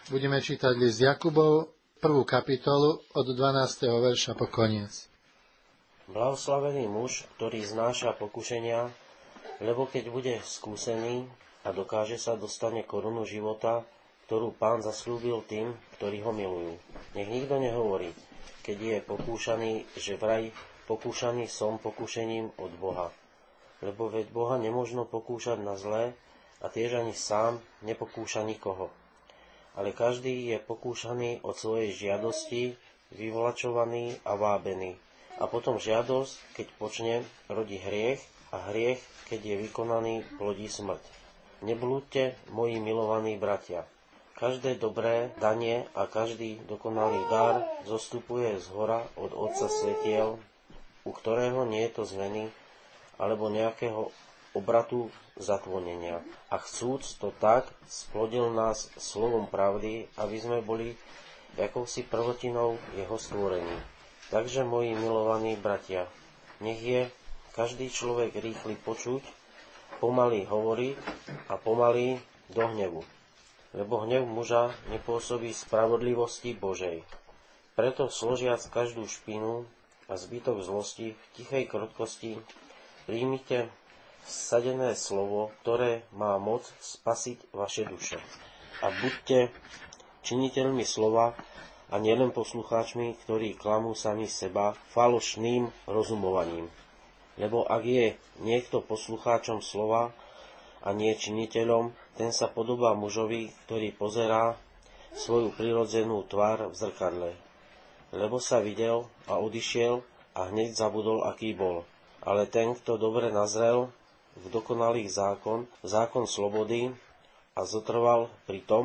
Budeme čítať list Jakubov, 1. kapitolu, od 12. verša po koniec. Blahoslavený muž, ktorý znáša pokušenia, lebo keď bude skúsený a dokáže sa, dostane korunu života, ktorú Pán zasľúbil tým, ktorí ho milujú. Nech nikto nehovorí, keď je pokúšaný, že vraj pokúšaný som pokúšením od Boha. Lebo veď Boha nemožno pokúšať na zlé a tiež ani sám nepokúša nikoho. Ale každý je pokúšaný od svojej žiadosti, vyvlačovaný a vábený. A potom žiadosť, keď počne, rodí hriech a hriech, keď je vykonaný, plodí smrť. Neblúďte, moji milovaní bratia. Každé dobré danie a každý dokonalý dar zostupuje zhora od Otca svetiel, u ktorého nie je to zmeny alebo nejakého obratu zatvonenia. A chcúc to tak, splodil nás slovom pravdy, aby sme boli jakousi prvotinou jeho stvorení. Takže, moji milovaní bratia, nech je každý človek rýchly počuť, pomalý hovoriť a pomalý do hnevu. Lebo hnev muža nepôsobí spravodlivosti Božej. Preto složiac každú špinu a zbytok zlosti v tichej krotkosti príjmite vsadené slovo, ktoré má moc spasiť vaše duše. A buďte činiteľmi slova a nielen poslucháčmi, ktorí klamú sami seba falošným rozumovaním. Lebo ak je niekto poslucháčom slova a nie činiteľom, ten sa podobá mužovi, ktorý pozerá svoju prirodzenú tvár v zrkadle. Lebo sa videl a odišiel a hneď zabudol, aký bol. Ale ten, kto dobre nazrel v dokonalý zákon slobody a zotrval pri tom,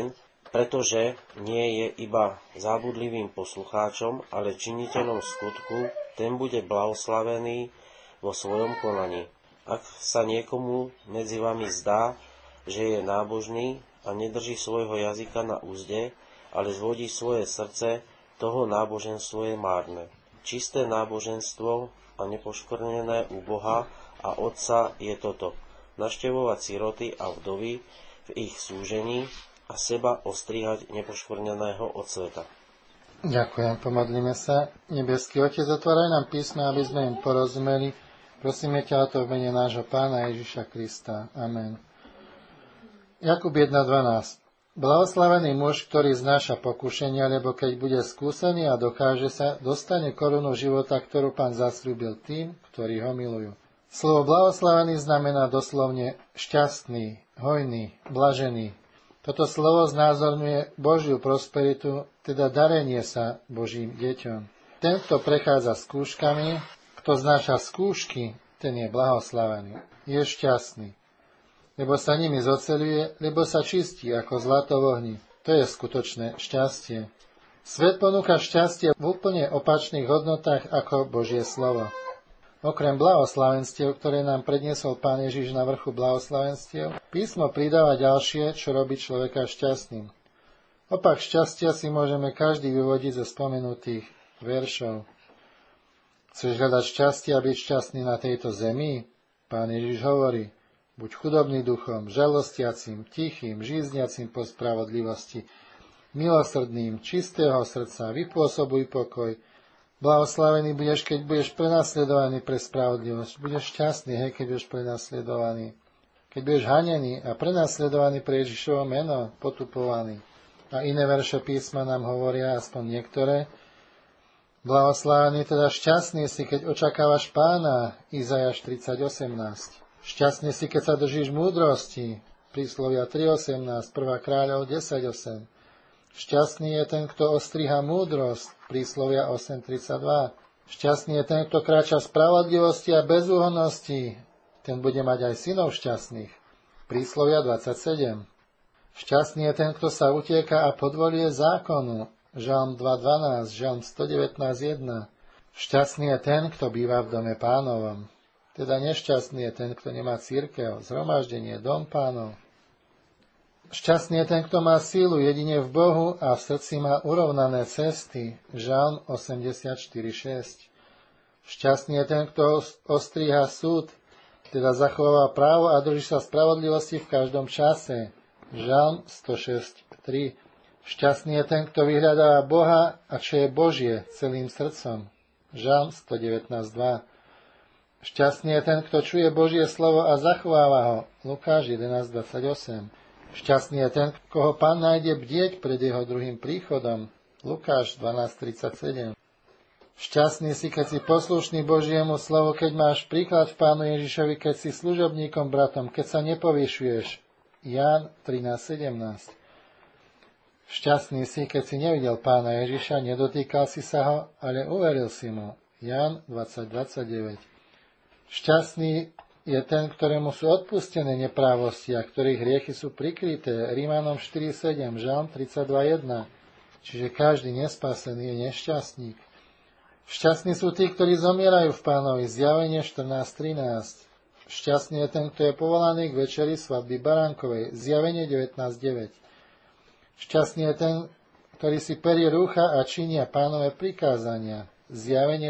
pretože nie je iba zábudlivým poslucháčom, ale činiteľom skutku, ten bude blahoslavený vo svojom konaní. Ak sa niekomu medzi vami zdá, že je nábožný a nedrží svojho jazyka na úzde, ale zvodí svoje srdce, toho náboženstvo je márne. Čisté náboženstvo a nepoškvrnené u Boha a Otca je toto: navštevovať siroty a vdovy v ich súžení a seba ostrihať nepoškvrneného od sveta. Ďakujem, pomodlíme sa. Nebeský Otec, otváraj nám písme, aby sme im porozumeli. Prosíme ťa o to v mene nášho Pána Ježiša Krista. Amen. Jakub 1.12. Blahoslavený muž, ktorý znáša pokušenia, lebo keď bude skúsený a dokáže sa, dostane korunu života, ktorú Pán zasľúbil tým, ktorí ho milujú. Slovo blahoslavený znamená doslovne šťastný, hojný, blažený. Toto slovo znázorňuje Božiu prosperitu, teda darenie sa Božím deťom. Ten, kto prechádza skúškami, kto znáša skúšky, ten je blahoslavený, je šťastný. Lebo sa nimi zoceľuje, lebo sa čistí ako zlato v ohni. To je skutočné šťastie. Svet ponúka šťastie v úplne opačných hodnotách ako Božie slovo. Okrem blahoslavenstiev, ktoré nám predniesol Pán Ježiš na vrchu blahoslavenstiev, písmo pridáva ďalšie, čo robí človeka šťastným. Opak šťastia si môžeme každý vyvodiť zo spomenutých veršov. Chceš hľadať šťastie a byť šťastný na tejto zemi? Pán Ježiš hovorí: buď chudobný duchom, žalostiacim, tichým, žízniacim po spravodlivosti, milosrdným, čistého srdca, vypôsobuj pokoj. Blahoslavený budeš, keď budeš prenasledovaný pre spravodlivosť. Budeš šťastný, keď budeš prenasledovaný. Keď budeš hanený a prenasledovaný pre Ježišovo meno, potupovaný. A iné verše písma nám hovoria, aspoň niektoré. Blahoslavený, teda šťastný si, keď očakávaš Pána, Izajáš 30.18. Šťastný si, keď sa držíš múdrosti, Príslovia 3.18, 1. Kráľov 10.8. Šťastný je ten, kto ostriha múdrosť, Príslovia 8.32. Šťastný je ten, kto kráča spravodlivosti a bezúhonnosti, ten bude mať aj synov šťastných, Príslovia 27. Šťastný je ten, kto sa utieka a podvoluje zákonu, Žalm 2.12, Žalm 119.1. Šťastný je ten, kto býva v dome Pánovom. Teda nešťastný je ten, kto nemá cirkev, zhromaždenie, dom Pánov. Šťastný je ten, kto má sílu jedine v Bohu a v srdci má urovnané cesty, Žalm 84.6. Šťastný je ten, kto ostríha súd, teda zachováva právo a drží sa spravodlivosti v každom čase, Žalm 106.3. Šťastný je ten, kto vyhľadáva Boha a čo je Božie celým srdcom. Žalm 119.2. Šťastný je ten, kto čuje Božie slovo a zachováva ho. Lukáš 11.28. Šťastný je ten, koho Pán nájde bdieť pred jeho druhým príchodom. Lukáš 12.37. Šťastný si, keď si poslušný Božiemu slovu, keď máš príklad v Pánu Ježišovi, keď si služobníkom bratom, keď sa nepovyšuješ. Ján 13.17. Šťastný si, keď si nevidel Pána Ježiša, nedotýkal si sa ho, ale uveril si mu. Ján 20.29. Šťastný je ten, ktorému sú odpustené neprávosti a ktorých hriechy sú prikryté. Rímanom 4.7, Žalm 32.1. Čiže každý nespasený je nešťastník. Šťastní sú tí, ktorí zomierajú v Pánovi. Zjavenie 14.13. Šťastný je ten, kto je povolaný k večeri svadby baránkovej. Zjavenie 19.9. Šťastný je ten, ktorý si perie rúcha a činia Pánove prikázania. Zjavenie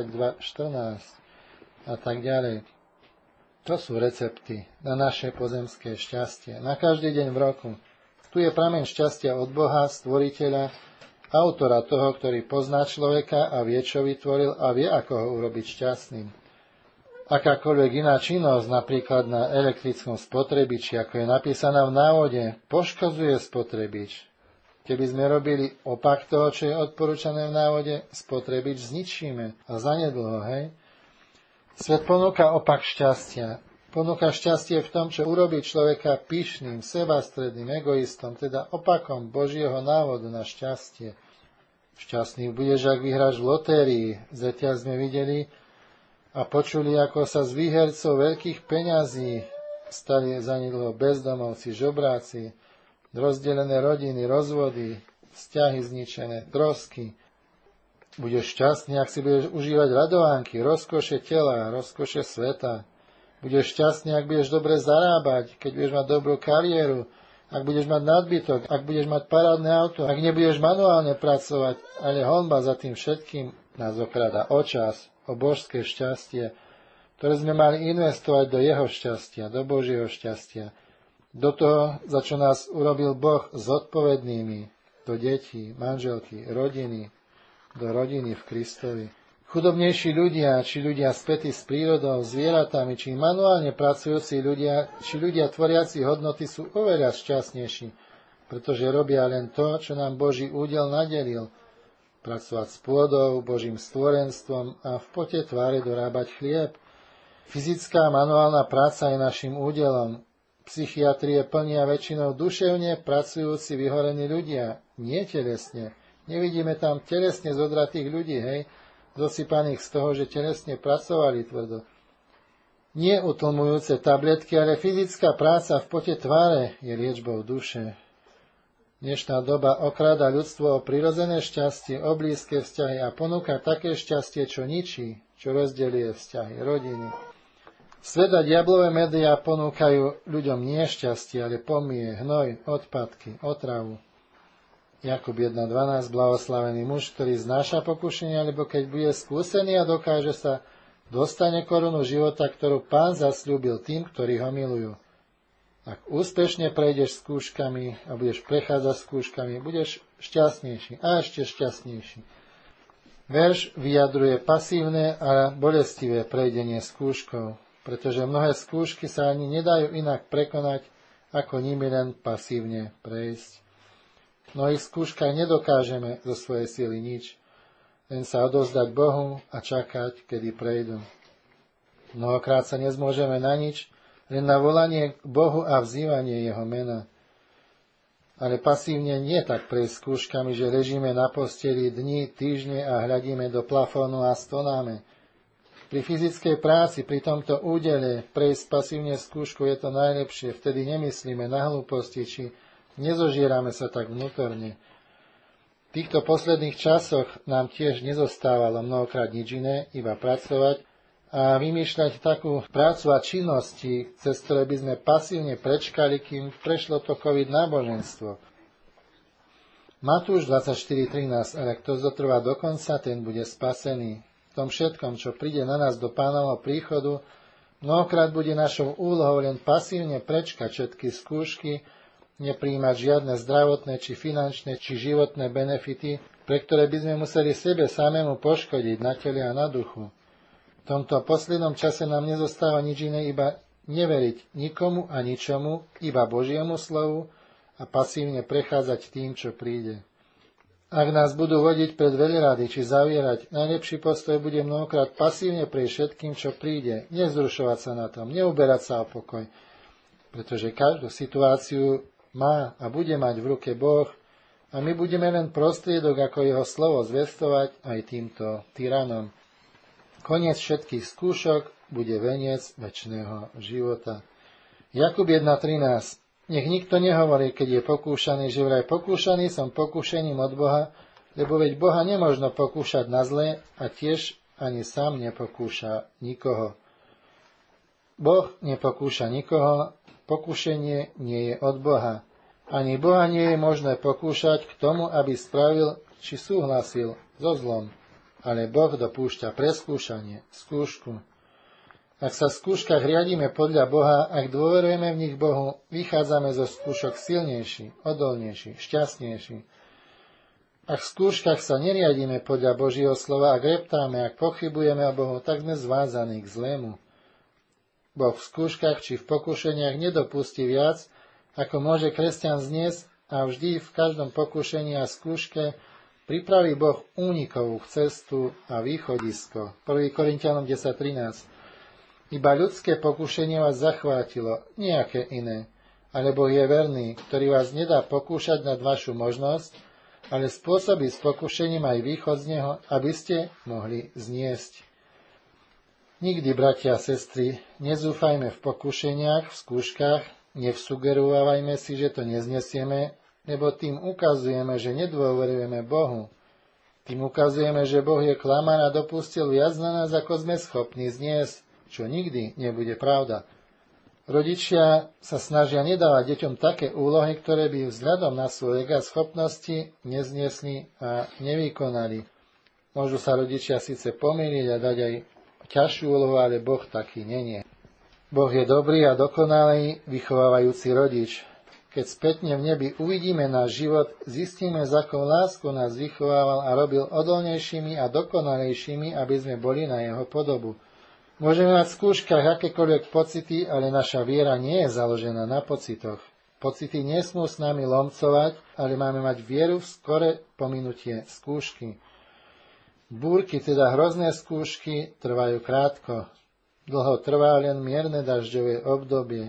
22.14. A tak ďalej. To sú recepty na naše pozemské šťastie. Na každý deň v roku. Tu je prameň šťastia od Boha, stvoriteľa, autora toho, ktorý pozná človeka a vie, čo vytvoril a vie, ako ho urobiť šťastným. Akákoľvek iná činnosť, napríklad na elektrickom spotrebiči, ako je napísaná v návode, poškozuje spotrebič. Keby sme robili opak toho, čo je odporúčané v návode, spotrebič zničíme. A zanedlho, hej? Svet ponúka opak šťastia. Ponúka šťastie v tom, čo urobí človeka pyšným, sebastredným, egoistom, teda opakom Božieho návodu na šťastie. Šťastný budeš, ak vyhráš v lotérii. Zatiaľ sme videli a počuli, ako sa z výhercov veľkých peňazí stali zanedlho bezdomovci, žobráci, rozdelené rodiny, rozvody, vzťahy zničené, trosky. Budeš šťastný, ak si budeš užívať radovánky, rozkoše tela, rozkoše sveta. Budeš šťastný, ak budeš dobre zarábať, keď budeš mať dobrú kariéru, ak budeš mať nadbytok, ak budeš mať parádne auto, ak nebudeš manuálne pracovať, ale honba za tým všetkým nás okráda o čas, o božské šťastie, ktoré sme mali investovať do jeho šťastia, do Božieho šťastia, do toho, za čo nás urobil Boh zodpovednými, do detí, manželky, rodiny, do rodiny v Kristovi. Chudobnejší ľudia, či ľudia spätí s prírodou, zvieratami, či manuálne pracujúci ľudia, či ľudia tvoriaci hodnoty sú oveľa šťastnejší, pretože robia len to, čo nám Boží údel nadelil. Pracovať s pôdou, Božím stvorenstvom a v pote tváre dorábať chlieb. Fyzická manuálna práca je našim údelom. Psychiatrie plnia väčšinou duševne pracujúci vyhorení ľudia, nie telesne. Nevidíme tam telesne zodratých ľudí, hej, zosypaných z toho, že telesne pracovali tvrdo. Nie utlmujúce tabletky, ale fyzická práca v pote tváre je liečbou duše. Dnešná doba okráda ľudstvo o prirodzené šťastie, o blízke vzťahy a ponúka také šťastie, čo ničí, čo rozdeľuje vzťahy, rodiny. Svet a diablové médiá ponúkajú ľuďom nie šťastie, ale pomie, hnoj, odpadky, otravu. Jakub 1.12, blahoslavený muž, ktorý znáša pokušenia, lebo keď bude skúsený a dokáže sa, dostane korunu života, ktorú Pán zasľúbil tým, ktorí ho milujú. Ak úspešne prejdeš skúškami a budeš prechádzať skúškami, budeš šťastnejší a ešte šťastnejší. Verš vyjadruje pasívne a bolestivé prejdenie skúškov, pretože mnohé skúšky sa ani nedajú inak prekonať, ako nimi len pasívne prejsť. V mnohých skúškach nedokážeme zo svojej sily nič, len sa odovzdať Bohu a čakať, kedy prejdú. Mnohokrát sa nezmôžeme na nič, len na volanie k Bohu a vzývanie jeho mena. Ale pasívne nie tak prejsť skúškami, že ležíme na posteli dni, týždne a hľadíme do plafónu a stonáme. Pri fyzickej práci, pri tomto údele prejsť pasívne skúšku je to najlepšie, vtedy nemyslíme na hlúposti, či nezožierame sa tak vnútorne. V týchto posledných časoch nám tiež nezostávalo mnohokrát nič iné, iba pracovať a vymýšľať takú prácu a činnosti, cez ktoré by sme pasívne prečkali, kým prešlo to COVID náboženstvo. Matúš 24.13, ale kto zotrvá do konca, ten bude spasený. V tom všetkom, čo príde na nás do Pánovho príchodu, mnohokrát bude našou úlohou len pasívne prečkať všetky skúšky, Neprijímať žiadne zdravotné, či finančné, či životné benefity, pre ktoré by sme museli sebe samému poškodiť na tele a na duchu. V tomto poslednom čase nám nezostáva nič iné, iba neveriť nikomu a ničomu, iba Božiemu slovu a pasívne prechádzať tým, čo príde. Ak nás budú vodiť pred veľrady či zavierať, najlepší postoj bude mnohokrát pasívne prejsť všetkým, čo príde, nezrušovať sa na tom, neuberať sa o pokoj, pretože každú situáciu má a bude mať v ruke Boh a my budeme len prostriedok, ako jeho slovo zvestovať aj týmto tyranom. Koniec všetkých skúšok bude veniec večného života. Jakub 1.13. Nech nikto nehovorí, keď je pokúšaný, že vraj pokúšaný som pokúšením od Boha, lebo veď Boha nemožno pokúšať na zlé a tiež ani sám nepokúša nikoho. Boh nepokúša nikoho, pokušenie nie je od Boha. Ani Boha nie je možné pokúšať k tomu, aby spravil či súhlasil so zlom, ale Boh dopúšťa preskúšanie, skúšku. Ak sa v skúškach riadíme podľa Boha, ak dôverujeme v nich Bohu, vychádzame zo skúšok silnejší, odolnejší, šťastnejší. Ak v skúškach sa neriadíme podľa Božieho slova, ak reptáme, ak pochybujeme o Bohu, tak sme zvázaní k zlému. Boh v skúškach či v pokušeniach nedopustí viac, ako môže kresťan zniesť, a vždy v každom pokušení a skúške pripraví Boh únikovú cestu a východisko. 1. Korinťanom 10.13. Iba ľudské pokušenie vás zachvátilo, nejaké iné, ale Boh je verný, ktorý vás nedá pokúšať nad vašu možnosť, ale spôsobí s pokušením aj východ z neho, aby ste mohli zniesť. Nikdy, bratia a sestry, nezúfajme v pokušeniach, v skúškach, nevsugerovávajme si, že to neznesieme, lebo tým ukazujeme, že nedôverujeme Bohu. Tým ukazujeme, že Boh je klamár a dopustil viac na nás, ako sme schopní zniesť, čo nikdy nebude pravda. Rodičia sa snažia nedávať deťom také úlohy, ktoré by vzhľadom na svoj vek a schopnosti nezniesli a nevykonali. Môžu sa rodičia síce pomýliť a dať aj ťažšiu úlohu, ale Boh taký nie. Boh je dobrý a dokonalý vychovávajúci rodič. Keď spätne v nebi uvidíme náš život, zistíme, s akou láskou nás vychovával a robil odolnejšími a dokonalejšími, aby sme boli na jeho podobu. Môžeme mať v skúškach akékoľvek pocity, ale naša viera nie je založená na pocitoch. Pocity nesmú s nami lomcovať, ale máme mať vieru v skore pominutie skúšky. Búrky, teda hrozné skúšky, trvajú krátko. Dlho trvá len mierne dažďové obdobie.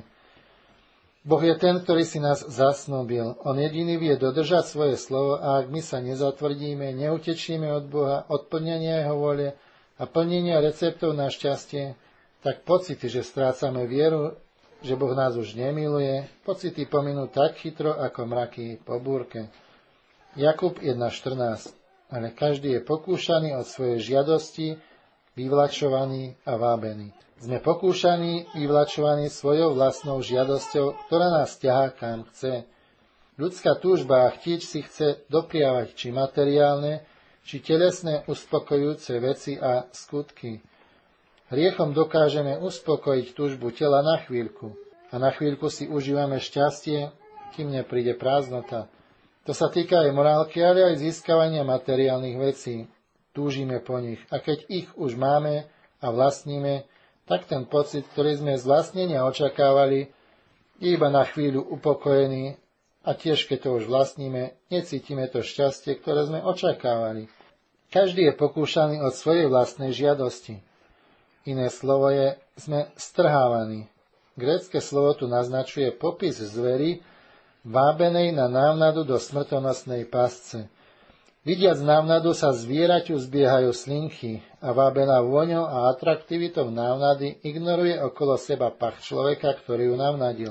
Boh je ten, ktorý si nás zasnúbil. On jediný vie dodržať svoje slovo a ak my sa nezatvrdíme, neutečíme od Boha, od plnenia jeho vôle a plnenia receptov na šťastie, tak pocity, že strácame vieru, že Boh nás už nemiluje, pocity pominú tak chytro ako mraky po búrke. Jakub 1.14. Ale každý je pokúšaný od svojej žiadosti, vyvlačovaný a vábený. Sme pokúšaní, vyvlačovaní svojou vlastnou žiadosťou, ktorá nás ťahá kam chce. Ľudská túžba a chtíč si chce dopriavať či materiálne, či telesné uspokojujúce veci a skutky. Hriechom dokážeme uspokojiť túžbu tela na chvíľku a na chvíľku si užívame šťastie, kým nepríde prázdnota. To sa týka aj morálky, ale aj získavania materiálnych vecí. Túžime po nich a keď ich už máme a vlastníme, tak ten pocit, ktorý sme z vlastnenia očakávali, je iba na chvíľu upokojený a tiež keď to už vlastníme, necítime to šťastie, ktoré sme očakávali. Každý je pokúšaný od svojej vlastnej žiadosti. Iné slovo je, sme strhávaní. Grécke slovo tu naznačuje popis zvery, vábenej na návnadu do smrtonosnej pasce. Vidiac návnadu sa zvieraťu zbiehajú slinky a vábená vôňou a atraktivitou návnady ignoruje okolo seba pach človeka, ktorý ju navnadil.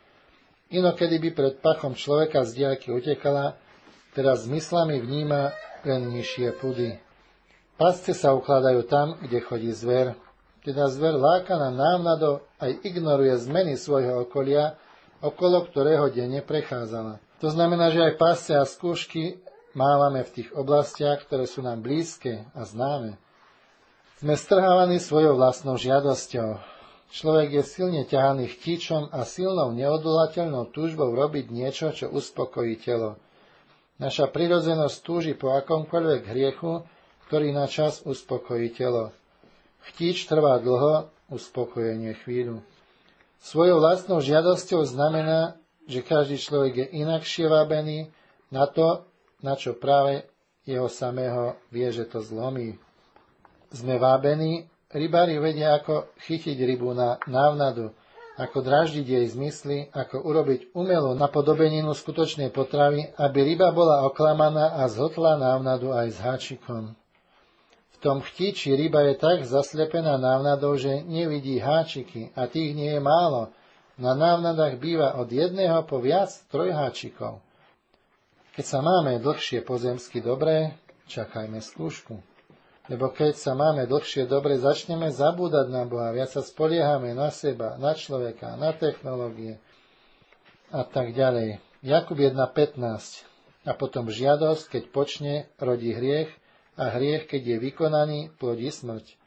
Inokedy by pred pachom človeka z diaľky utekala, teraz zmyslami vníma len nižšie pudy. Pasce sa ukladajú tam, kde chodí zver. Teda zver lákaná návnadou aj ignoruje zmeny svojho okolia, okolo ktorého denne prechádzala. To znamená, že aj pasce a skúšky mávame v tých oblastiach, ktoré sú nám blízke a známe. Sme strhávaní svojou vlastnou žiadosťou. Človek je silne ťahaný chtíčom a silnou neodolateľnou túžbou robiť niečo, čo uspokojí telo. Naša prirodzenosť túži po akomkoľvek hriechu, ktorý na čas uspokojí telo. Chtíč trvá dlho, uspokojenie chvíľu. Svojou vlastnou žiadosťou znamená, že každý človek je inakšie vábený na to, na čo práve jeho samého vie, že to zlomí. Sme vábení, rybári vedia, ako chytiť rybu na návnadu, ako dráždiť jej zmysly, ako urobiť umelú napodobeninu skutočnej potravy, aby ryba bola oklamaná a zhotla návnadu aj s háčikom. V tom chtíči ryba je tak zaslepená návnadou, že nevidí háčiky, a tých nie je málo. Na návnadách býva od jedného po viac trojháčikov. Keď sa máme dlhšie pozemsky dobré, čakajme skúšku. Lebo keď sa máme dlhšie dobre, začneme zabúdať na Boha, viac sa spoliehame na seba, na človeka, na technológie a tak ďalej. Jakub 1.15. A potom žiadosť, keď počne, rodí hriech, a hriech, keď je vykonaný, plodí smrť.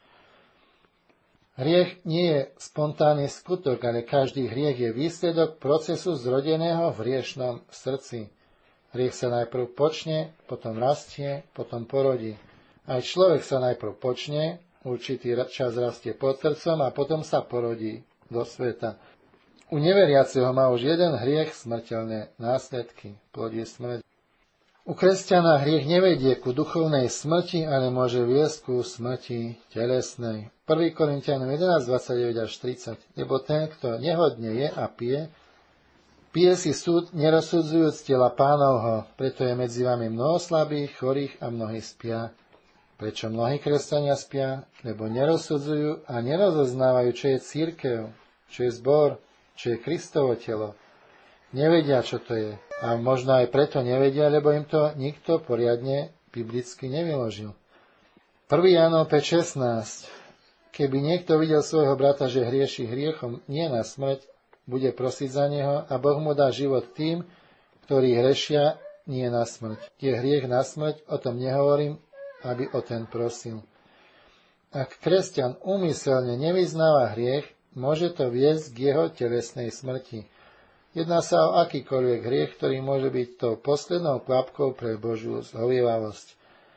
Hriech nie je spontánny skutok, ale každý hriech je výsledok procesu zrodeného v hriešnom srdci. Hriech sa najprv počne, potom rastie, potom porodí. Aj človek sa najprv počne, určitý čas rastie pod srdcom a potom sa porodí do sveta. U neveriaceho má už jeden hriech smrteľné následky, plodí smrť. U kresťana hriech nevedie ku duchovnej smrti, ale môže viesť ku smrti telesnej. 1. Korinťanom 11.29 až 30. Lebo ten, kto nehodne je a pije si súd, nerozsudzujúc tela Pánovho. Preto je medzi vami mnoho slabých, chorých a mnohí spia. Prečo mnohí kresťania spia? Lebo nerozsudzujú a nerozoznávajú, čo je cirkev, čo je zbor, čo je Kristovo telo. Nevedia, čo to je. A možno aj preto nevedia, lebo im to nikto poriadne biblicky nevyložil. 1. Jánov 5.16. Keby niekto videl svojho brata, že hrieši hriechom nie na smrť, bude prosiť za neho a Boh mu dá život tým, ktorí hrešia nie na smrť. Je hriech na smrť, o tom nehovorím, aby o ten prosil. Ak kresťan úmyselne nevyznáva hriech, môže to viesť k jeho telesnej smrti. Jedná sa o akýkoľvek hriech, ktorý môže byť tou poslednou kvapkou pre Božiu zhovievavosť.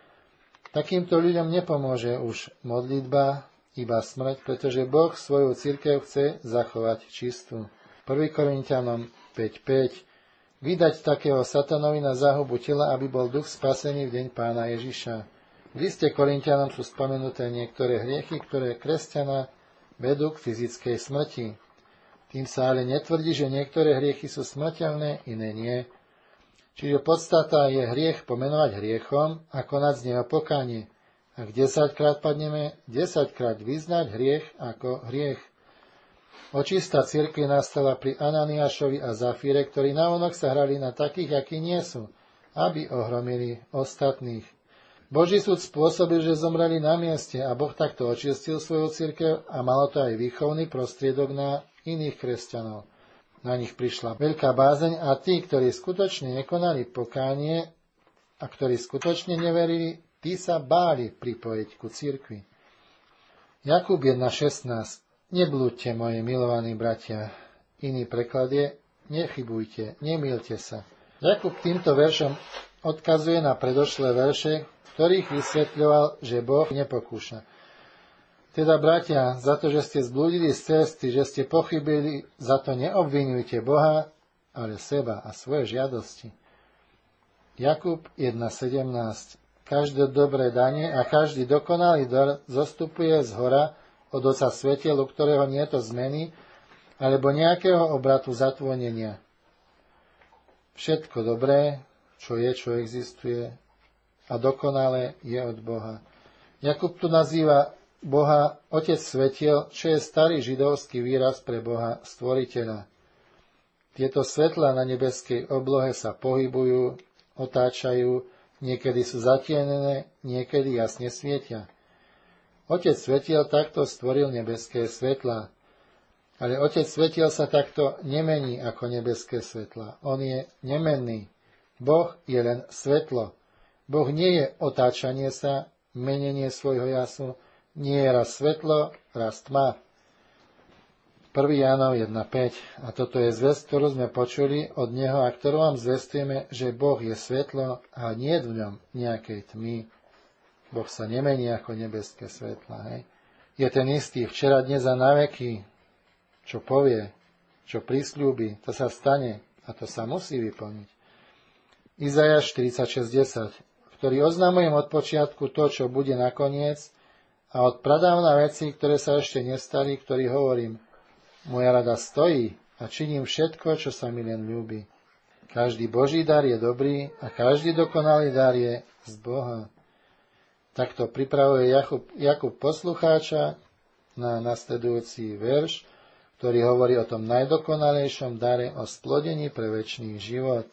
Takýmto ľuďom nepomôže už modlitba, iba smrť, pretože Boh svoju cirkev chce zachovať čistú. 1. Korinťanom 5.5. Vydať takého satanovi na záhubu tela, aby bol duch spasený v deň Pána Ježiša. V liste Korinťanom sú spomenuté niektoré hriechy, ktoré kresťana vedú k fyzickej smrti. Tým sa ale netvrdí, že niektoré hriechy sú smrteľné, iné nie. Čiže podstata je hriech pomenovať hriechom a konať z neho pokánie. Ak 10-krát padneme, 10-krát vyznať hriech ako hriech. Očista cirkvi nastala pri Ananiášovi a Zafíre, ktorí naonok sa hrali na takých, akí nie sú, aby ohromili ostatných. Boží súd spôsobil, že zomreli na mieste a Boh takto očistil svoju cirkev a malo to aj výchovný prostriedok na iných kresťanov. Na nich prišla veľká bázeň a tí, ktorí skutočne nekonali pokánie a ktorí skutočne neverili, tí sa báli pripojiť ku cirkvi. Jakub 1.16. Neblúďte, moji milovaní bratia. Iný preklad je, nechybujte, nemýlte sa. Jakub týmto veršom odkazuje na predošlé verše, ktorých vysvetľoval, že Boh nepokúša. Teda, bratia, za to, že ste zblúdili z cesty, že ste pochybili, za to neobvinujte Boha, ale seba a svoje žiadosti. Jakub 1.17. Každé dobré danie a každý dokonalý dar zostupuje z hora od Otca svetiel, u ktorého nie je to zmeny, alebo nejakého obratu zatvonenia. Všetko dobré, čo je, čo existuje, a dokonalé je od Boha. Jakub tu nazýva Boha Otec svetiel, čo je starý židovský výraz pre Boha Stvoriteľa. Tieto svetlá na nebeskej oblohe sa pohybujú, otáčajú, niekedy sú zatienené, niekedy jasne svietia. Otec svetiel takto stvoril nebeské svetlá. Ale Otec svetiel sa takto nemení ako nebeské svetlá. On je nemenný. Boh je len svetlo. Boh nie je otáčanie sa, menenie svojho jasu, nie je raz svetlo, raz tma. 1. Jánov 1.5. A toto je zvesť, ktorú sme počuli od Neho a ktorú vám zvestujeme, že Boh je svetlo a nie je v ňom nejakej tmy. Boh sa nemení ako nebeské svetla. Hej. Je ten istý včera, dnes a na veky. Čo povie, čo prisľúbi, to sa stane a to sa musí vyplniť. Izaiáš 46.10, ktorý oznamujem od počiatku to, čo bude nakoniec, a od pradávna veci, ktoré sa ešte nestali, ktorý hovorím, moja rada stojí a činím všetko, čo sa mi len ľúbi. Každý Boží dar je dobrý a každý dokonalý dar je z Boha. Takto pripravuje Jakub poslucháča na nasledujúci verš, ktorý hovorí o tom najdokonalejšom dare, o splodení pre večný život.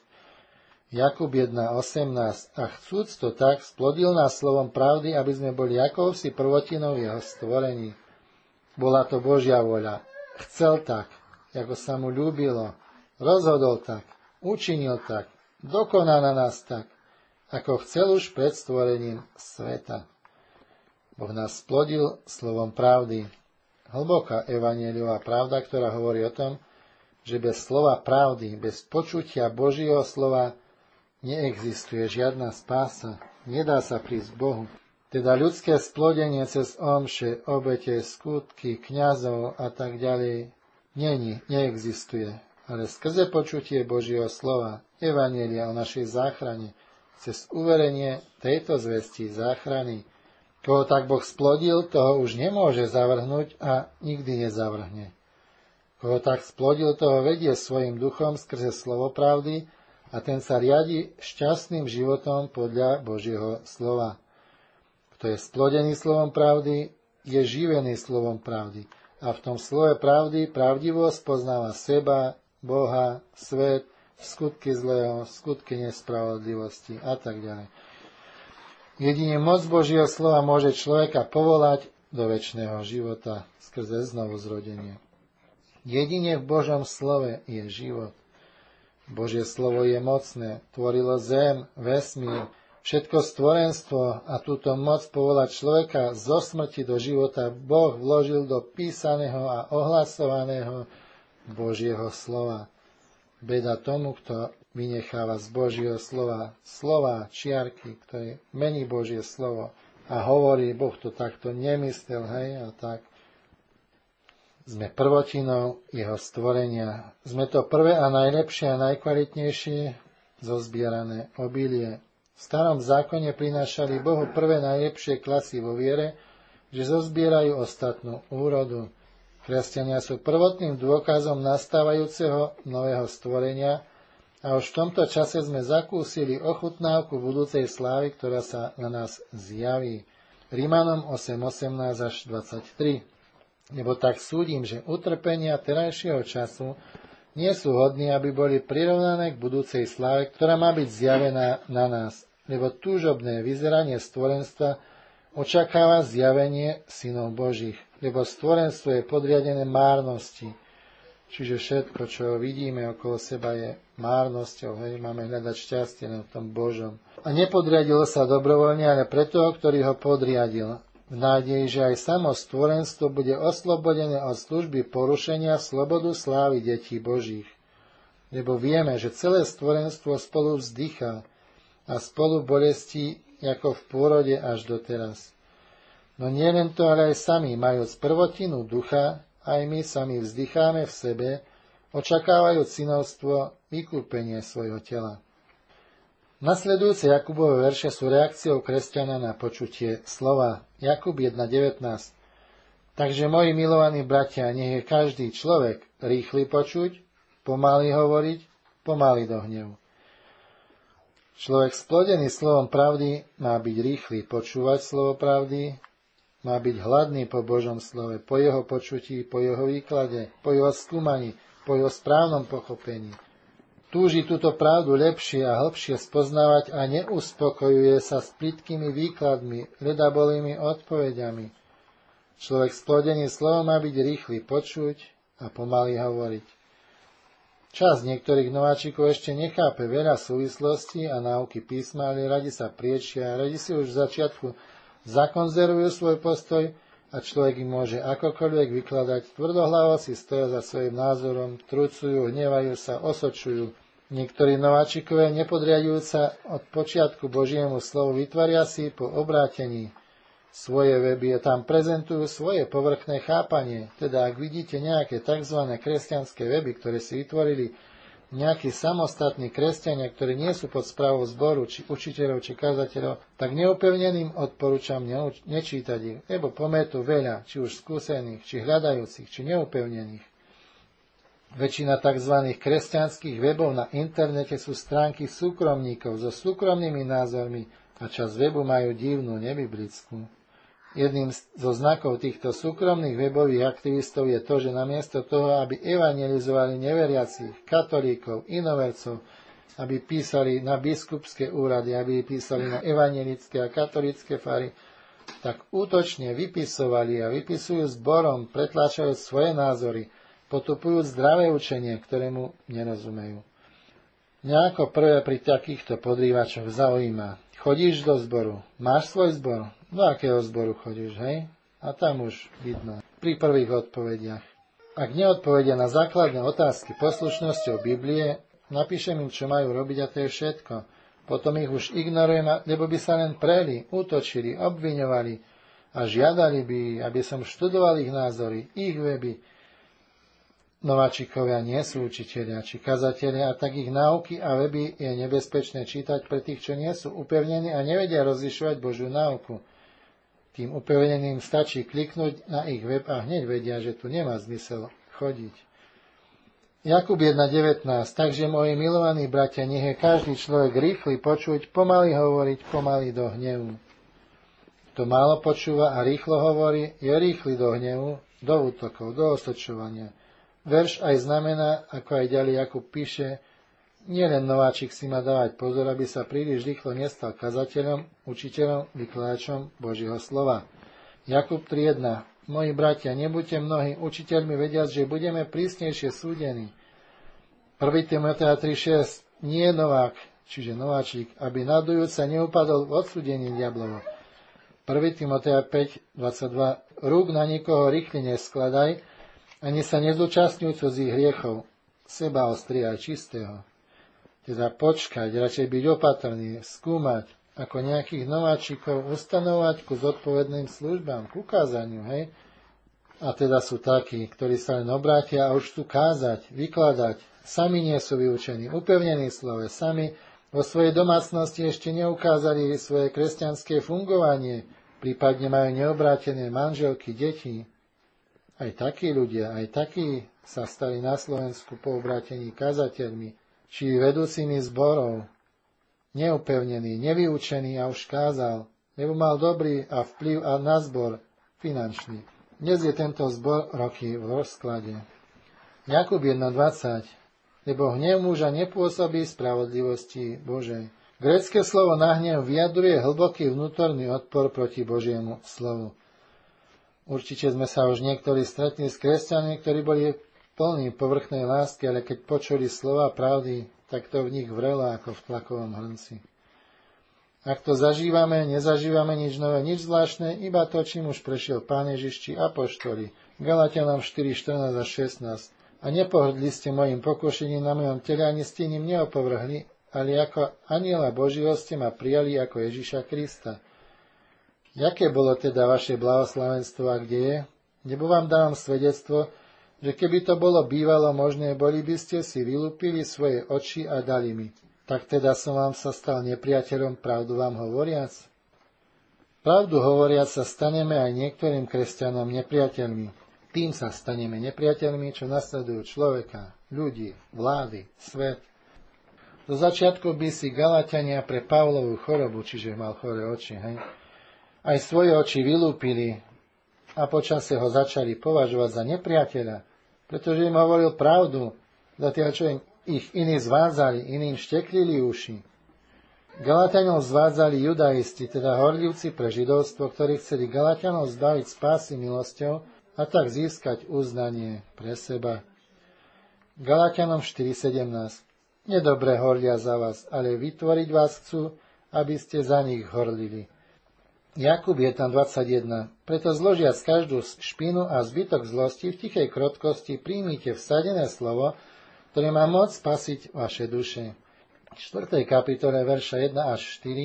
Jakub 1.18. A chcúc to tak, splodil nás slovom pravdy, aby sme boli akousi prvotinou jeho stvorení. Bola to Božia voľa. Chcel tak, ako sa mu ľúbilo, rozhodol tak, učinil tak, dokoná na nás tak, ako chcel už pred stvorením sveta. Boh nás splodil slovom pravdy. Hlboká evanjeliová pravda, ktorá hovorí o tom, že bez slova pravdy, bez počutia Božieho slova neexistuje žiadna spása, nedá sa prísť k Bohu. Teda ľudské splodenie cez omše, obete, skutky, kňazov a tak ďalej neexistuje. Ale skrze počutie Božieho slova, evanjelia o našej záchrane, cez uverenie tejto zvesti záchrany, koho tak Boh splodil, toho už nemôže zavrhnúť a nikdy nezavrhne. Koho tak splodil, toho vedie svojim duchom skrze slovo pravdy a ten sa riadi šťastným životom podľa Božieho slova. Kto je splodený slovom pravdy, je živený slovom pravdy. A v tom slove pravdy pravdivo spoznáva seba, Boha, svet, skutky zlého, skutky nespravodlivosti a tak ďalej. Jedine moc Božieho slova môže človeka povolať do večného života skrze znovuzrodenie. Jedine v Božom slove je život. Božie slovo je mocné, tvorilo zem, vesmír, všetko stvorenstvo a túto moc povolať človeka zo smrti do života Boh vložil do písaného a ohlasovaného Božieho slova. Beda tomu, kto vynecháva z Božieho slova čiarky, ktoré mení Božie slovo a hovorí, Boh to takto nemyslel, hej, a tak. Sme prvotinou jeho stvorenia. Sme to prvé a najlepšie a najkvalitnejšie zozbierané obilie. V starom zákone prinášali Bohu prvé najlepšie klasy vo viere, že zozbierajú ostatnú úrodu. Kresťania sú prvotným dôkazom nastávajúceho nového stvorenia a už v tomto čase sme zakúsili ochutnávku budúcej slávy, ktorá sa na nás zjaví. Rímanom 8.18 až 23. Lebo tak súdim, že utrpenia terajšieho času nie sú hodní, aby boli prirovnané k budúcej sláve, ktorá má byť zjavená na nás. Lebo túžobné vyzeranie stvorenstva očakáva zjavenie synov Božích. Lebo stvorenstvo je podriadené márnosti. Čiže všetko, čo vidíme okolo seba, je márnosťou. Hej? Máme hľadať šťastie na tom Božom. A nepodriadilo sa dobrovoľne, ale pre toho, ktorý ho podriadil. V nádeji, že aj samo stvorenstvo bude oslobodené od služby porušenia slobodu slávy detí Božích. Lebo vieme, že celé stvorenstvo spolu vzdychá a spolu bolestí ako v pôrode až doteraz. No nie len to, ale aj sami, majúc prvotinu ducha, aj my sami vzdycháme v sebe, očakávajúc synovstvo, vykúpenie svojho tela. Nasledujúce Jakubové verše sú reakciou kresťana na počutie slova. Jakub 1.19. Takže, moji milovaní bratia, nech je každý človek rýchly počuť, pomaly hovoriť, pomaly do hnevu. Človek splodený slovom pravdy má byť rýchly počúvať slovo pravdy, má byť hladný po Božom slove, po jeho počutí, po jeho výklade, po jeho skúmaní, po jeho správnom pochopení. Túži túto pravdu lepšie a hlbšie spoznávať a neuspokojuje sa s plytkými výkladmi, ľudabolými odpovediami. Človek splodený slovom má byť rýchly počuť a pomaly hovoriť. Časť niektorých nováčikov ešte nechápe veľa súvislostí a náuky písma, ale radi sa priečia, radi si už v začiatku zakonzervujú svoj postoj a človek im môže akokoľvek vykladať, tvrdohlavo si stoja za svojím názorom, trucujú, hnevajú sa, osočujú. Niektorí nováčikovia, nepodriadujú sa od počiatku Božiemu slovu, vytvoria si po obrátení svoje weby a tam prezentujú svoje povrchné chápanie. Teda ak vidíte nejaké tzv. Kresťanské weby, ktoré si vytvorili nejakí samostatní kresťania, ktorí nie sú pod správou zboru, či učiteľov, či kazateľov, tak neupevneným odporúčam nečítať ich, lebo pometú veľa, či už skúsených, či hľadajúcich, či neupevnených. Väčšina tzv. Kresťanských webov na internete sú stránky súkromníkov so súkromnými názormi a časť webu majú divnú, nebiblickú. Jedným zo znakov týchto súkromných webových aktivistov je to, že namiesto toho, aby evangelizovali neveriacich, katolíkov, inovercov, aby písali na biskupské úrady, aby písali na evangelické a katolícke fary, tak útočne vypisovali a vypisujú zborom, pretláčajú svoje názory, potupujú zdravé učenie, ktorému nerozumejú. Mňa ako prvé pri takýchto podrývačoch zaujíma. Chodíš do zboru? Máš svoj zbor? Do akého zboru chodíš, hej? A tam už vidno. Pri prvých odpovediach. Ak neodpovedia na základné otázky poslušnosťou Biblie, napíšem im, čo majú robiť a to je všetko. Potom ich už ignorujem, lebo by sa len preli, útočili, obviňovali a žiadali by, aby som študoval ich názory, ich weby. Nováčikovia nie sú učitelia či kazatelia a tak ich náuky a weby je nebezpečné čítať pre tých, čo nie sú upevnení a nevedia rozlišovať Božiu náuku. Tým upevneným stačí kliknúť na ich web a hneď vedia, že tu nemá zmysel chodiť. Jakub 1.19. Takže, moji milovaní bratia, nech je každý človek rýchly počuť, pomaly hovoriť, pomaly do hnevu. Kto málo počúva a rýchlo hovorí, je rýchly do hnevu, do útokov, do osočovania. Verš aj znamená, ako aj ďalej Jakub píše, nielen nováčik si má dávať pozor, aby sa príliš rýchlo nestal kazateľom, učiteľom, vykladačom Božieho slova. Jakub 3.1. Moji bratia, nebuďte mnohí učiteľmi vediac, že budeme prísnejšie súdení. 1. Timotea 3.6. Nie novák, čiže nováčik, aby nadujúca neupadol v odsúdení diablovo. 1. Timotea 5.22. Rúk na nikoho rýchly neskladaj, ani sa nezúčastňujú cudzích hriechov, seba ostria aj čistého. Teda počkať, radšej byť opatrný, skúmať, ako nejakých nováčikov ustanovať ku zodpovedným službám, k ukázaniu, hej? A teda sú takí, ktorí sa len obrátia a už chcú kázať, vykladať, sami nie sú vyučení, upevnení v slove, sami vo svojej domácnosti ešte neukázali svoje kresťanské fungovanie, prípadne majú neobrátené manželky, deti. Aj takí ľudia, aj takí sa stali na Slovensku po obrátení kazateľmi, či vedúcimi zborov, neupevnený, nevyučený a už kázal, lebo mal dobrý a vplyv a na zbor finančný. Dnes je tento zbor roky v rozklade. Jakub 1.20. Lebo hnev muža nepôsobí spravodlivosti Božej. Grécke slovo na hnev vyjadruje hlboký vnútorný odpor proti Božiemu slovu. Určite sme sa už niektorí stretli s kresťanmi, ktorí boli plní povrchnej lásky, ale keď počuli slova pravdy, tak to v nich vrelo ako v tlakovom hrnci. Ak to zažívame, nezažívame nič nové, nič zvláštne, iba to, čím už prešiel Pán Ježiš či apoštoli. Galatianom 4.14 a 16. A nepohrdli ste mojim pokušením na mojom tele, ani ste ním neopovrhli, ale ako anjela Božieho ste ma prijali ako Ježiša Krista. Jaké bolo teda vaše blahoslavenstvo a kde je? Nebo vám dávam svedectvo, že keby to bolo bývalo možné, boli by ste si vylúpili svoje oči a dali mi. Tak teda som vám sa stal nepriateľom, pravdu vám hovoriac? Pravdu hovoriac sa staneme aj niektorým kresťanom nepriateľmi. Tým sa staneme nepriateľmi, čo nasledujú človeka, ľudí, vlády, svet. Do začiatku by si Galatiania pre Pavlovú chorobu, čiže mal choré oči, hej, aj svoje oči vylúpili a počase ho začali považovať za nepriateľa, pretože im hovoril pravdu, zatiaľ čo ich iní zvádzali, iným šteklili uši. Galatianov zvádzali judaisti, teda horlivci pre židovstvo, ktorí chceli Galatianov zbaviť spásy milosťou a tak získať uznanie pre seba. Galatianom 4.17. Nedobre horlia za vás, ale vytvoriť vás chcú, aby ste za nich horlili. Jakub 1.21. Preto zložiac každú špinu a zbytok zlosti v tichej krotkosti príjmite vsadené slovo, ktoré má moc spasiť vaše duše. V 4. kapitole verša 1 až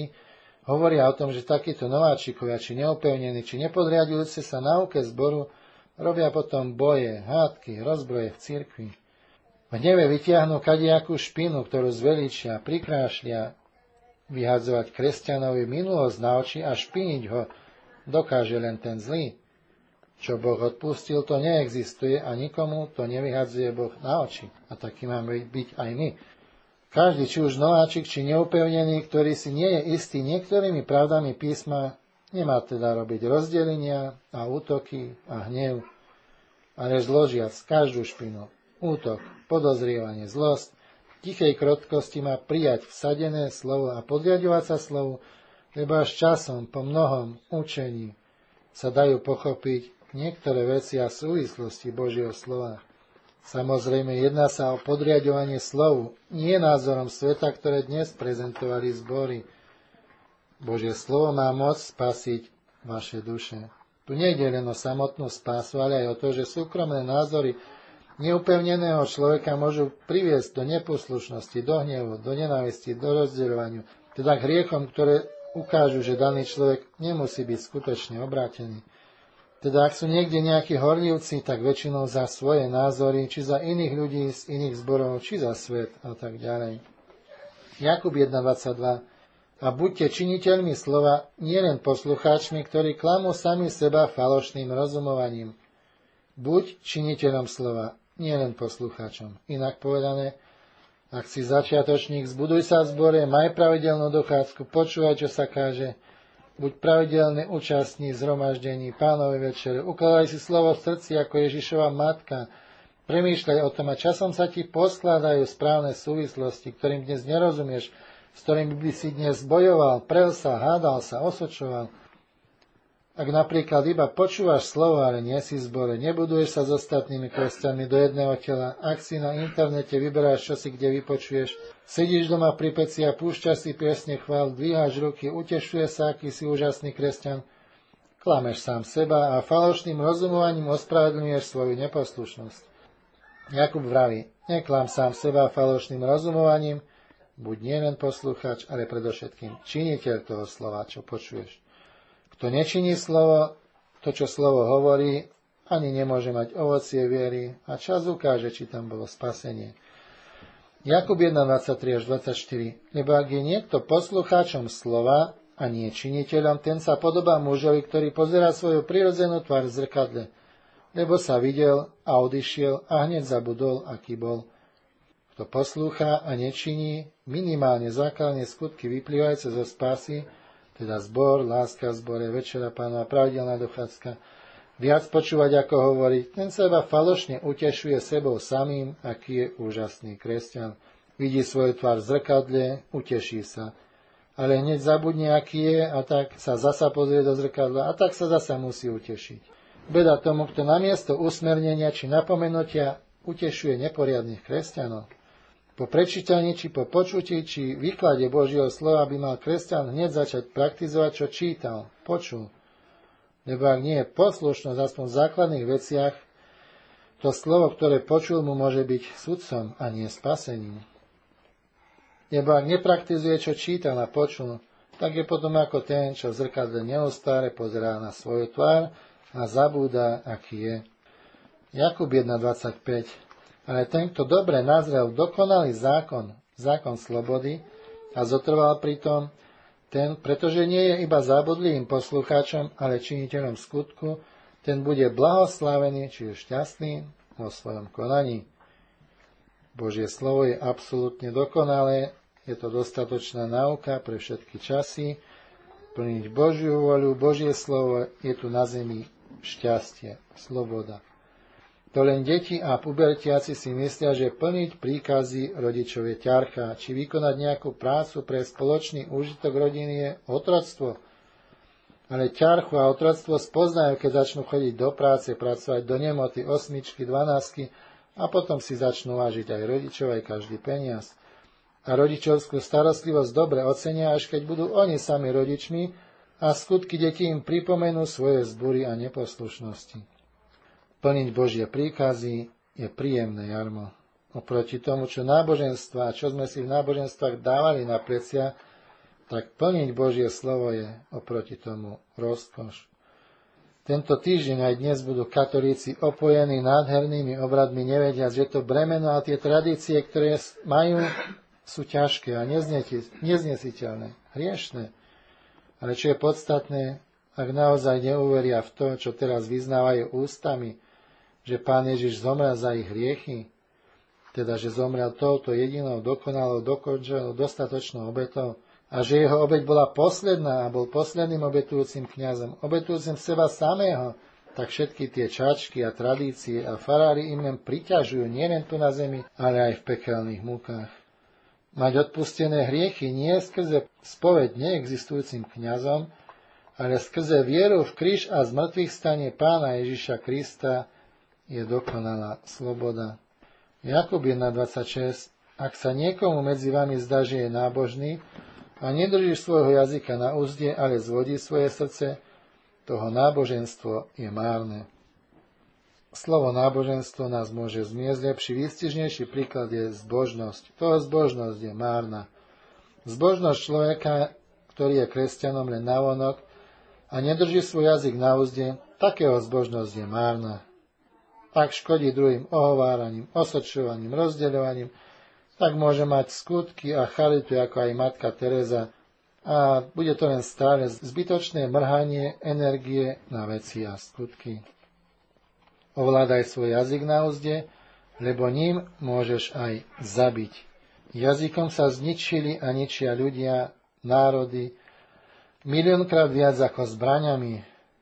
4 hovoria o tom, že takíto nováčikovia, či neupevnení, či nepodriadujúci sa náuke zboru, robia potom boje, hádky, rozbroje v cirkvi. V hneve vytiahnu kadijakú špinu, ktorú zveličia, prikrášlia. Vyhadzovať kresťanovi minulosť na oči a špiniť ho dokáže len ten zlý. Čo Boh odpustil, to neexistuje a nikomu to nevyhadzuje Boh na oči. A taký máme byť aj my. Každý, či už nováčik, či neupevnený, ktorý si nie je istý niektorými pravdami písma, nemá teda robiť rozdelenia a útoky a hnev, ale zložiac každú špinu, útok, podozrievanie, zlosť, v tichej krotkosti má prijať vsadené slovo a podriadovať sa slovu, lebo až časom, po mnohom učení, sa dajú pochopiť niektoré veci a súvislosti Božieho slova. Samozrejme, jedná sa o podriadovanie slovu, nie názorom sveta, ktoré dnes prezentovali zbory. Božie slovo má moc spasiť vaše duše. Tu nejde len o samotnú spásu, ale aj o to, že súkromné názory neupevneného človeka môžu priviesť do neposlušnosti, do hnevu, do nenávisti, do rozdeľovania, teda k hriechom, ktoré ukážu, že daný človek nemusí byť skutočne obrátený. Teda ak sú niekde nejakí horlivci, tak väčšinou za svoje názory, či za iných ľudí z iných zborov, či za svet a tak ďalej. Jakub 1.22. A buďte činiteľmi slova, nielen poslucháčmi, ktorí klamú sami seba falošným rozumovaním. Buď činiteľom slova, nielen poslucháčom. Inak povedané, ak si začiatočník, zbuduj sa v zbore, maj pravidelnú dochádzku, počúvaj, čo sa káže, buď pravidelný účastník zhromaždení, Pánovej večere, ukladaj si slovo v srdci ako Ježišova matka, premýšľaj o tom a časom sa ti poskladajú správne súvislosti, ktorým dnes nerozumieš, s ktorým by si dnes bojoval, prel sa, hádal sa, osočoval. Ak napríklad iba počúvaš slovo, ale nie si v zbore, nebuduješ sa s ostatnými kresťanmi do jedného tela, ak si na internete vyberáš, čo si kde vypočuješ, sedíš doma pri peci a púšťaš si piesne chvál, dvíhaš ruky, utešuje sa, aký si úžasný kresťan, klameš sám seba a falošným rozumovaním ospravedlňuješ svoju neposlušnosť. Jakub vraví, neklam sám seba falošným rozumovaním, buď nielen poslucháč, ale predovšetkým činiteľ toho slova, čo počuješ. Kto nečiní slovo, to, čo slovo hovorí, ani nemôže mať ovocie viery a čas ukáže, či tam bolo spasenie. Jakub 1.23 až 24. Lebo ak je niekto poslucháčom slova a nie činiteľom, ten sa podobá mužovi, ktorý pozerá svoju prirodzenú tvár v zrkadle, lebo sa videl a odišiel a hneď zabudol, aký bol. Kto poslúcha a nečiní, minimálne základné skutky vyplývajúce zo spásy, teda zbor, láska v zbore, večera Pánova, pravidelná dochádzka, viac počúvať, ako hovoriť, ten sa iba falošne utešuje sebou samým, aký je úžasný kresťan. Vidí svoju tvár v zrkadle, uteší sa. Ale hneď zabudne, aký je, a tak sa zasa pozrie do zrkadla, a tak sa zasa musí utešiť. Beda tomu, kto namiesto usmernenia či napomenutia utešuje neporiadnych kresťanov. Po prečítaní, či po počutí, či výklade Božieho slova by mal kresťan hneď začať praktizovať, čo čítal, počul. Lebo ak nie je poslušnosť aspoň v základných veciach, to slovo, ktoré počul, mu môže byť sudcom a nie spasením. Lebo ak nepraktizuje, čo čítal a počul, tak je potom ako ten, čo v zrkadle neustále pozerá na svoju tvár a zabúda, aký je. Jakub 1.25. Ale ten, kto dobre nazrel dokonalý zákon slobody a zotrval pri tom, ten, pretože nie je iba zabudlým poslucháčom, ale činiteľom skutku, ten bude blahoslavený, čiže šťastný vo svojom konaní. Božie slovo je absolútne dokonalé, je to dostatočná náuka pre všetky časy, plniť Božiu voľu, Božie slovo, je tu na zemi šťastie, sloboda. To len deti a pubertiaci si myslia, že plniť príkazy rodičov je ťarcha, či vykonať nejakú prácu pre spoločný úžitok rodiny je otroctvo. Ale ťarchu a otroctvo spoznajú, keď začnú chodiť do práce, pracovať do nemoty, 8, 12 a potom si začnú vážiť aj rodičov, aj každý peniaz. A rodičovskú starostlivosť dobre ocenia, až keď budú oni sami rodičmi a skutky detí im pripomenú svoje zbúry a neposlušnosti. Plniť Božie príkazy je príjemné jarmo. Oproti tomu, čo náboženstva a čo sme si v náboženstvách dávali na plecia, tak plniť Božie slovo je oproti tomu rozkoš. Tento týždeň aj dnes budú katolíci opojení nádhernými obradmi, nevediac, že to bremeno a tie tradície, ktoré majú, sú ťažké a neznesiteľné, hriešne. Ale čo je podstatné, ak naozaj neuveria v to, čo teraz vyznávajú ústami, že Pán Ježiš zomrel za ich hriechy, teda že zomrel touto jedinou, dokonalou, dokončenou, dostatočnou obetou, a že jeho obeť bola posledná a bol posledným obetujúcim kňazom, obetujúcim seba samého, tak všetky tie čačky a tradície a farári im len priťažujú nielen tu na zemi, ale aj v pekelných múkach. Mať odpustené hriechy nie skrze spoveď neexistujúcim kňazom, ale skrze vieru v kríž a zmrtvých stanie Pána Ježiša Krista je dokonalá sloboda. Jakub 1.26. Ak sa niekomu medzi vami zdá, že je nábožný a nedrží svojho jazyka na úzde, ale zvodí svoje srdce, toho náboženstvo je márne. Slovo náboženstvo nás môže zmiesť, lepší, výstižnejší príklad je zbožnosť. Toho zbožnosť je márna. Zbožnosť človeka, ktorý je kresťanom len navonok a nedrží svoj jazyk na úzde, takého zbožnosť je márna. Ak škodí druhým ohováraním, osočovaním, rozdeľovaním, tak môže mať skutky a charitu ako aj matka Teresa a bude to len stále zbytočné mrhanie energie na veci a skutky. Ovládaj svoj jazyk na úzde, lebo ním môžeš aj zabiť. Jazykom sa zničili a ničia ľudia, národy, miliónkrát viac ako zbraňami.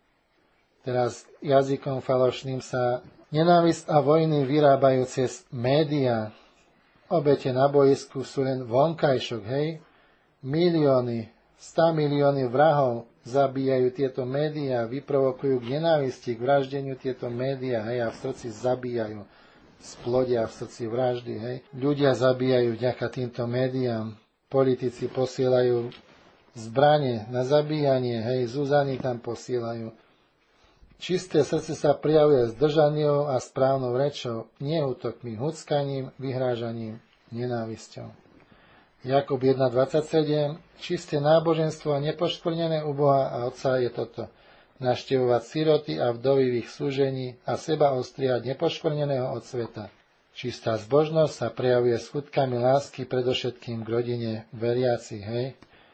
Teraz jazykom falošným sa nenávisť a vojny vyrábajú cez médiá. Obete na boisku sú len vonkajšok, hej? Milióny, 100 milióny vrahov zabíjajú tieto médiá, vyprovokujú k nenávisti, k vraždeniu tieto médiá, hej? A v srdci zabíjajú, splodia v srdci vraždy, hej? Ľudia zabíjajú vďaka týmto médiám. Politici posielajú zbrane na zabíjanie, hej? Zuzany tam posielajú. Čisté srdce sa prijavuje zdržaniou a správnou rečou, nie útokmi, huckaním, vyhrážaním, nenávisťou. Jakub 1.27. Čisté náboženstvo a nepoškvrnené u Boha a Otca je toto. Navštevovať siroty a vdovy v ich súžení a seba ostriať nepoškvrneného od sveta. Čistá zbožnosť sa prejavuje skutkami lásky predovšetkým k rodine veriacich, hej.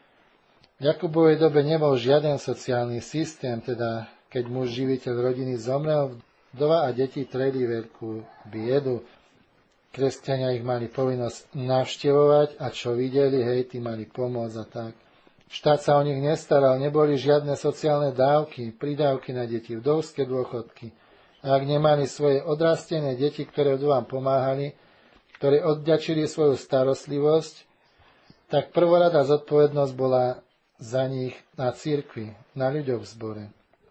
V Jakubovej dobe nebol žiaden sociálny systém, teda keď muž živiteľ rodiny zomrel, vdova a deti treli veľkú biedu. Kresťania ich mali povinnosť navštevovať a čo videli, hej, tí mali pomôcť a tak. Štát sa o nich nestaral, neboli žiadne sociálne dávky, pridávky na deti, vdovské dôchodky. A ak nemali svoje odrastené deti, ktoré vdovám pomáhali, ktoré odďačili svoju starostlivosť, tak prvorada zodpovednosť bola za nich na cirkvi, na ľuďoch v zbore.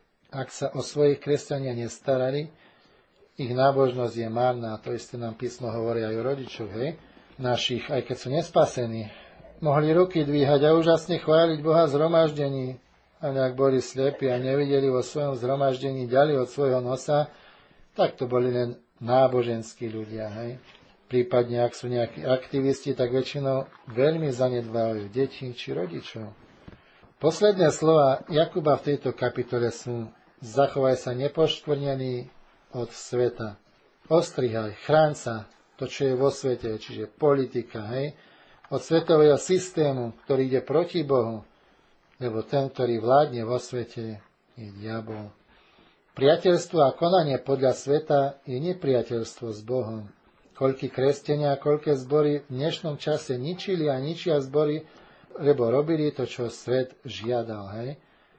Ak sa o svojich kresťania nestarali, ich nábožnosť je márna, a to isté nám písmo hovorí aj o rodičoch, hej, našich, aj keď sú nespasení. Mohli ruky dvíhať a úžasne chváliť Boha v zhromaždení, ale ak boli slepí a nevideli vo svojom zhromaždení ďalej od svojho nosa, tak to boli len náboženskí ľudia, hej. Prípadne, ak sú nejakí aktivisti, tak väčšinou veľmi zanedbávajú deti či rodičov. Posledné slova Jakuba v tejto kapitole sú: zachovaj sa nepoškvrnený od sveta. Ostrihaj, chráň sa, to, čo je vo svete, čiže politika, hej, od svetového systému, ktorý ide proti Bohu, lebo ten, ktorý vládne vo svete, je diabol. Priateľstvo a konanie podľa sveta je nepriateľstvo s Bohom. Koľky kresťania a koľké zbory v dnešnom čase ničili a ničia zbory, lebo robili to, čo svet žiadal, hej.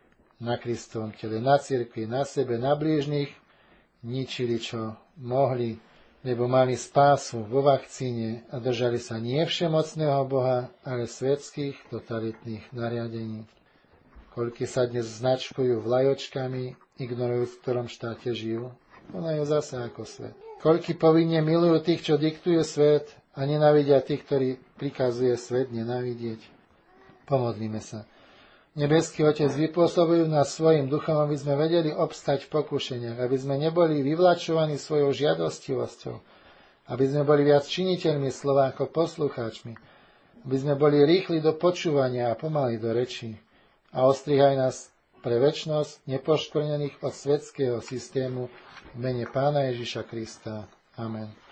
Na Kristovom tele, na cirkvi, na sebe, na blížnych, ničili, čo mohli, lebo mali spásu vo vakcíne a držali sa nie všemocného Boha, ale svetských totalitných nariadení. Koľky sa dnes značkujú vlajočkami, ignorujú, v ktorom štáte žijú, konajú zase ako svet. Koľky povinne milujú tých, čo diktujú svet, a nenávidia tých, ktorí prikazuje svet nenávidieť. Pomodlíme sa. Nebeský Otec, vypôsobujú nás svojim duchom, aby sme vedeli obstať v pokušeniach, aby sme neboli vyvlačovaní svojou žiadostivosťou, aby sme boli viac činiteľmi slova ako poslucháčmi, aby sme boli rýchli do počúvania a pomali do rečí. A ostrihaj nás pre večnosť nepoškvrnených od svetského systému v mene Pána Ježiša Krista. Amen.